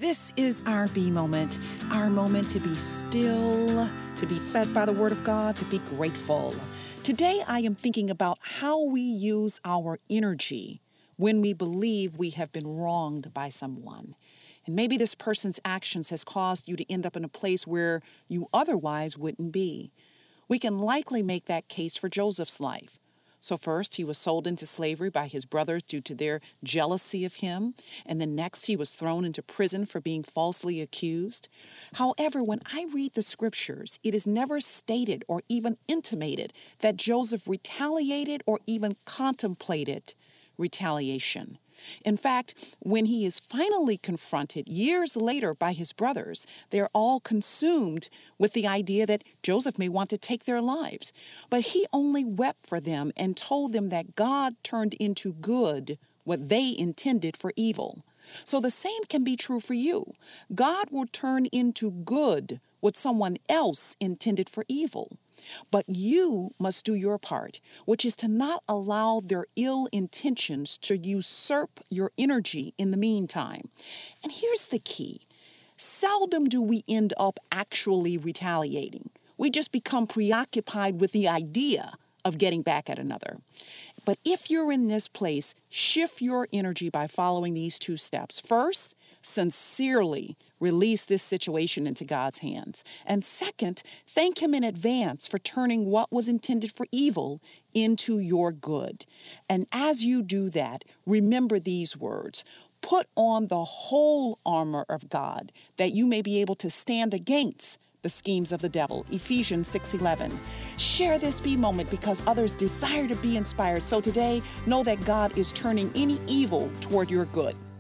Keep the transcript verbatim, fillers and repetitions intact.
This is our B moment, our moment to be still, to be fed by the Word of God, to be grateful. Today, I am thinking about how we use our energy when we believe we have been wronged by someone. And maybe this person's actions has caused you to end up in a place where you otherwise wouldn't be. We can likely make that case for Joseph's life. So first, he was sold into slavery by his brothers due to their jealousy of him. And then next, he was thrown into prison for being falsely accused. However, when I read the scriptures, it is never stated or even intimated that Joseph retaliated or even contemplated retaliation. In fact, when he is finally confronted years later by his brothers, they're all consumed with the idea that Joseph may want to take their lives. But he only wept for them and told them that God turned into good what they intended for evil. So the same can be true for you. God will turn into good what someone else intended for evil. But you must do your part, which is to not allow their ill intentions to usurp your energy in the meantime. And here's the key. Seldom do we end up actually retaliating. We just become preoccupied with the idea of getting back at another. But if you're in this place, shift your energy by following these two steps. First, sincerely release this situation into God's hands. And second, thank Him in advance for turning what was intended for evil into your good. And as you do that, remember these words. Put on the whole armor of God that you may be able to stand against the schemes of the devil. Ephesians six eleven. Share this B moment because others desire to be inspired. So today, know that God is turning any evil toward your good.